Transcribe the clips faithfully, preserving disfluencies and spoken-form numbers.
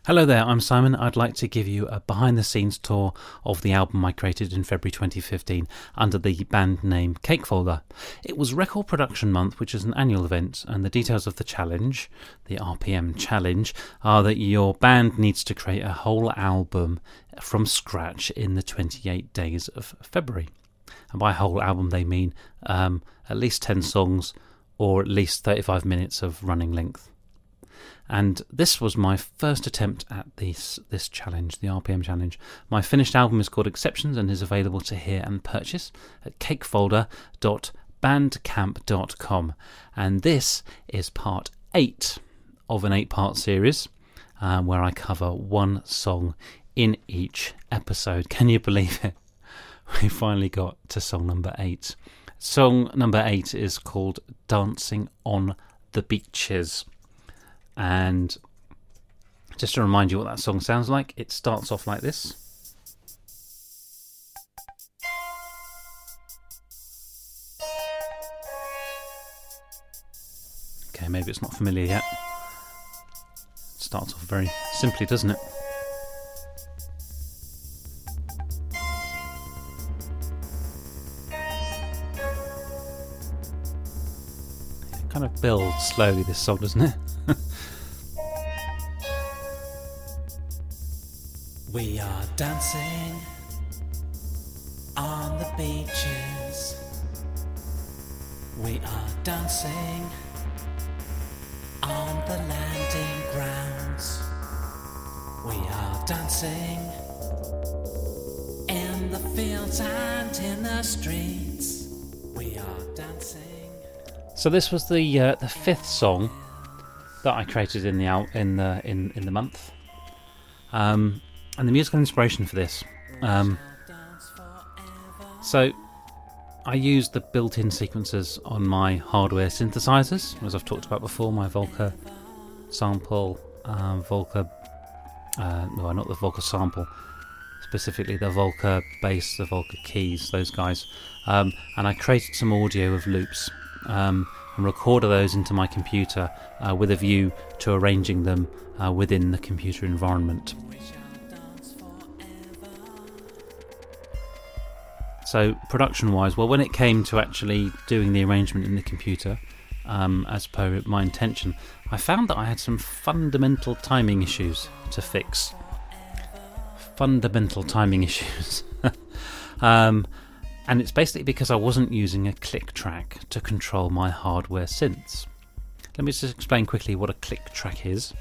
Hello there, I'm Simon. I'd like to give you a behind-the-scenes tour of the album I created in February twenty fifteen under the band name Cake Folder. It was Record Production Month, which is an annual event, and the details of the challenge, the R P M challenge, are that your band needs to create a whole album from scratch in the twenty-eight days of February. And by whole album they mean um, at least ten songs or at least thirty-five minutes of running length. And this was my first attempt at this this challenge, the R P M challenge. My finished album is called Exceptions and is available to hear and purchase at cakefolder dot bandcamp dot com. And this is part eight of an eight-part series uh, where I cover one song in each episode. Can you believe it? We finally got to song number eight. Song number eight is called Dancing on the Beaches. And just to remind you what that song sounds like, it starts off like this. Okay, maybe it's not familiar yet. It starts off very simply, doesn't it? It kind of builds slowly, this song, doesn't it? We are dancing on the beaches. We are dancing on the landing grounds. We are dancing in the fields and in the streets. We are dancing. So this was the uh, the fifth song that I created in the al- in the in in the month. Um. And the musical inspiration for this. Um, so, I used the built-in sequencers on my hardware synthesizers, as I've talked about before, my Volca sample, um, Volca, uh, well, not the Volca sample, specifically the Volca bass, the Volca keys, those guys. Um, and I created some audio of loops um, and recorded those into my computer uh, with a view to arranging them uh, within the computer environment. So production-wise, well, when it came to actually doing the arrangement in the computer, um, as per my intention, I found that I had some fundamental timing issues to fix. Fundamental timing issues. um, and it's basically because I wasn't using a click track to control my hardware synths. Let me just explain quickly what a click track is.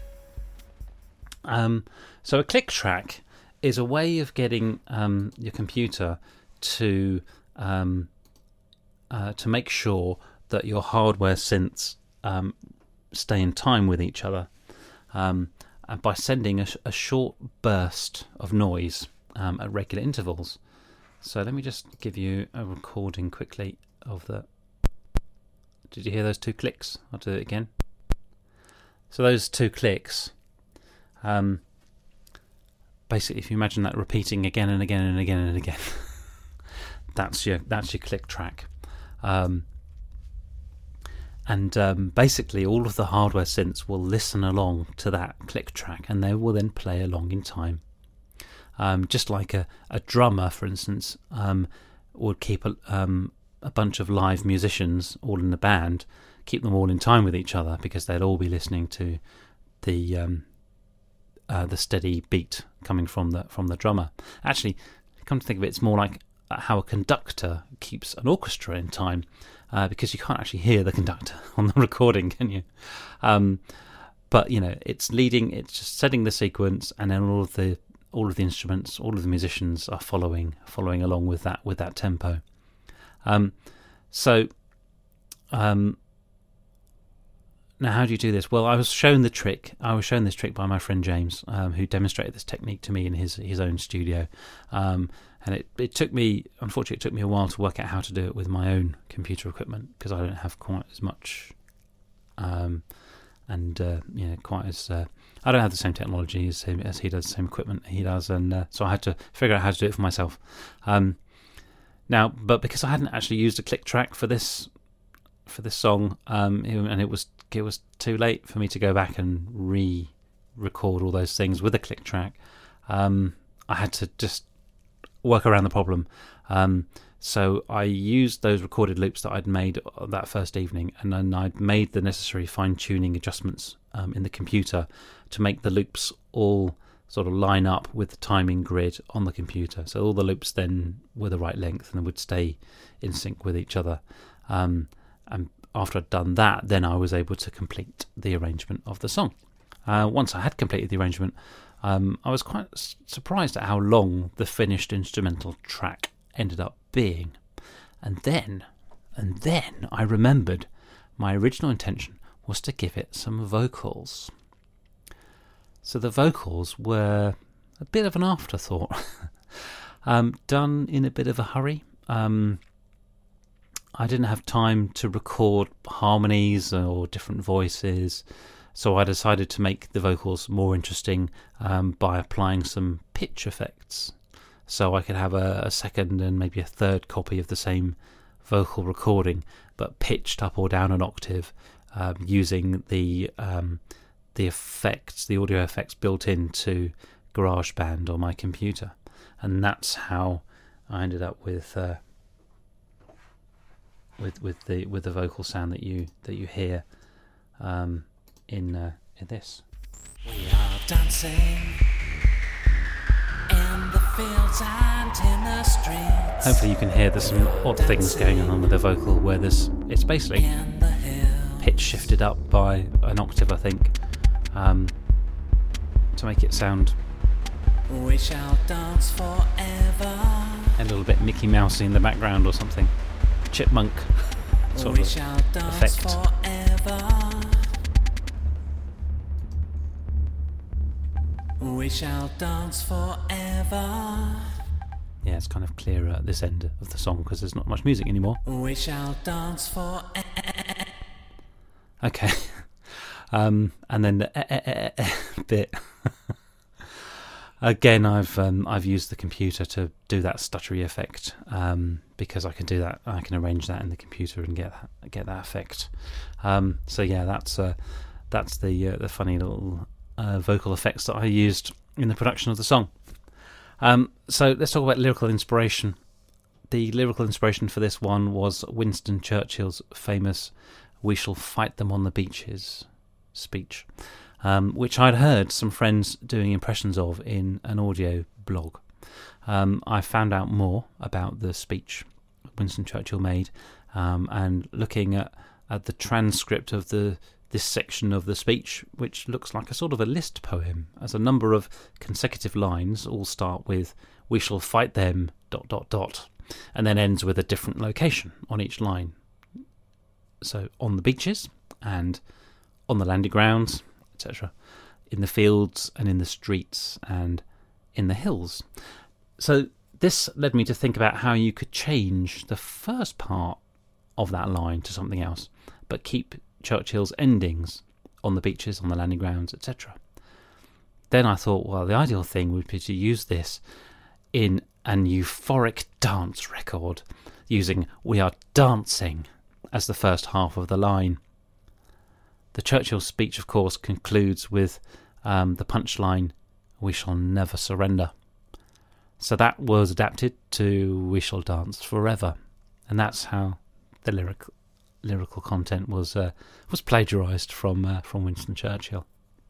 Um, so a click track is a way of getting um, your computer to um, uh, to make sure that your hardware synths um, stay in time with each other um, and by sending a, a short burst of noise um, at regular intervals. So let me just give you a recording quickly of the... Did you hear those two clicks? I'll do it again. So those two clicks, um, basically if you imagine that repeating again and again and again and again, That's your that's your click track, um, and um, basically all of the hardware synths will listen along to that click track, and they will then play along in time. Um, just like a, a drummer, for instance, um, would keep a, um, a bunch of live musicians all in the band, keep them all in time with each other because they'd all be listening to the um, uh, the steady beat coming from the from the drummer. Actually, come to think of it, it's more like how a conductor keeps an orchestra in time, uh, because you can't actually hear the conductor on the recording, can you? Um, but you know, it's leading, it's just setting the sequence, and then all of the all of the instruments, all of the musicians are following following along with that with that tempo. Um, so, um, now how do you do this? Well, I was shown the trick. I was shown this trick by my friend James, um, who demonstrated this technique to me in his his own studio. Um, And it, it took me, unfortunately, it took me a while to work out how to do it with my own computer equipment because I don't have quite as much, um, and uh, you know, quite as uh, I don't have the same technology as him, as he does, the same equipment he does, and uh, so I had to figure out how to do it for myself. Um, now, but because I hadn't actually used a click track for this for this song, um, and it was it was too late for me to go back and re record all those things with a click track, um, I had to just work around the problem. Um, so I used those recorded loops that I'd made that first evening, and then I'd made the necessary fine-tuning adjustments um, in the computer to make the loops all sort of line up with the timing grid on the computer. So all the loops then were the right length and would stay in sync with each other. Um, and after I'd done that, then I was able to complete the arrangement of the song. Uh, once I had completed the arrangement, um, I was quite s- surprised at how long the finished instrumental track ended up being. And then, and then I remembered my original intention was to give it some vocals. So the vocals were a bit of an afterthought, um, done in a bit of a hurry. Um, I didn't have time to record harmonies or different voices, so I decided to make the vocals more interesting um, by applying some pitch effects. So I could have a, a second and maybe a third copy of the same vocal recording, but pitched up or down an octave, um, using the um, the effects, the audio effects built into GarageBand on my computer, and that's how I ended up with uh, with with the with the vocal sound that you that you hear um, in uh, in this. We are dancing in the fields and in the streets. Hopefully you can hear there's some odd things going on with the vocal where there's it's basically In the hills. pitch shifted up by an octave, I think, um, to make it sound We shall dance forever. a little bit Mickey Mousey in the background or something, chipmunk sort We of shall dance effect. forever. We shall dance forever. Yeah, it's kind of clearer at this end of the song because there's not much music anymore. We shall dance forever. Okay. um, and then the eh, eh, eh, eh, bit. Again, I've um, I've used the computer to do that stuttery effect um, because I can do that. I can arrange that in the computer and get that, get that effect. Um, so yeah, that's uh, that's the uh, the funny little uh, vocal effects that I used in the production of the song. Um, so let's talk about lyrical inspiration. The lyrical inspiration for this one was Winston Churchill's famous "We shall fight them on the beaches" speech, um, which I'd heard some friends doing impressions of in an audio blog. Um, I found out more about the speech Winston Churchill made, um, and looking at, at the transcript of the this section of the speech, which looks like a sort of a list poem, as a number of consecutive lines all start with "We shall fight them dot dot dot," and then ends with a different location on each line. So on the beaches and on the landing grounds, et cetera, in the fields and in the streets and in the hills. So this led me to think about how you could change the first part of that line to something else, but keep Churchill's endings on the beaches, on the landing grounds, et cetera. Then I thought, well, the ideal thing would be to use this in an euphoric dance record, using "We are dancing" as the first half of the line. The Churchill speech, of course, concludes with um, the punchline, "We shall never surrender." So that was adapted to "We shall dance forever," and that's how the lyric, lyrical content was uh, was plagiarised from uh, from Winston Churchill.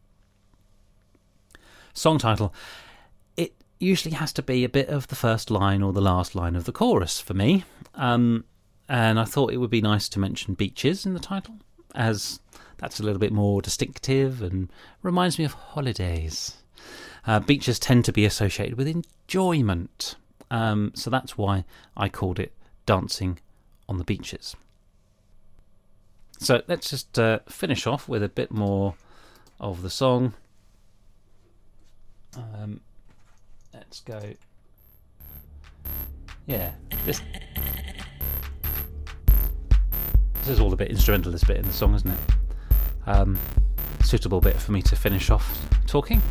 Song title. It usually has to be a bit of the first line or the last line of the chorus for me, um, and I thought it would be nice to mention beaches in the title, as that's a little bit more distinctive and reminds me of holidays. Uh, beaches tend to be associated with enjoyment, um, so that's why I called it "Dancing on the Beaches." So let's just uh, finish off with a bit more of the song. Um, let's go. Yeah, this, this is all a bit instrumental, this bit in the song, isn't it? Um, suitable bit for me to finish off talking.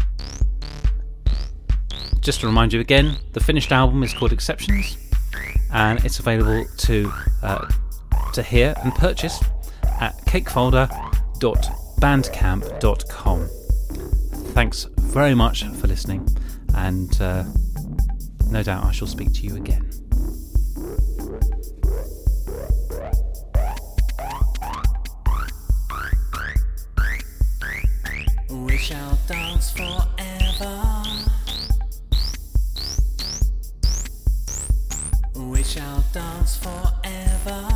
Just to remind you again, the finished album is called Exceptions, and it's available to uh, to hear and purchase at cakefolder dot bandcamp dot com. Thanks very much for listening, and uh, no doubt I shall speak to you again. We shall dance forever. We shall dance forever.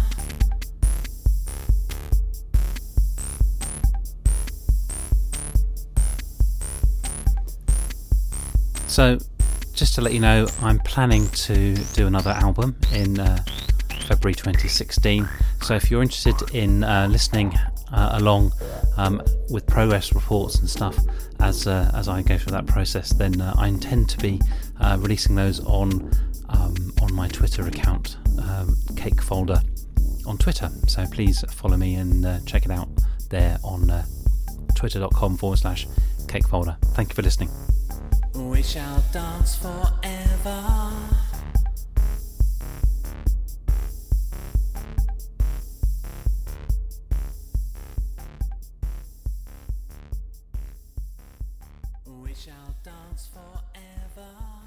So, just to let you know, I'm planning to do another album in uh, February twenty sixteen. So if you're interested in uh, listening uh, along um, with progress reports and stuff as uh, as I go through that process, then uh, I intend to be uh, releasing those on um, on my Twitter account, um, Cakefolder on Twitter. So please follow me and uh, check it out there on uh, twitter.com forward slash Cakefolder. Thank you for listening. We shall dance forever. We shall dance forever.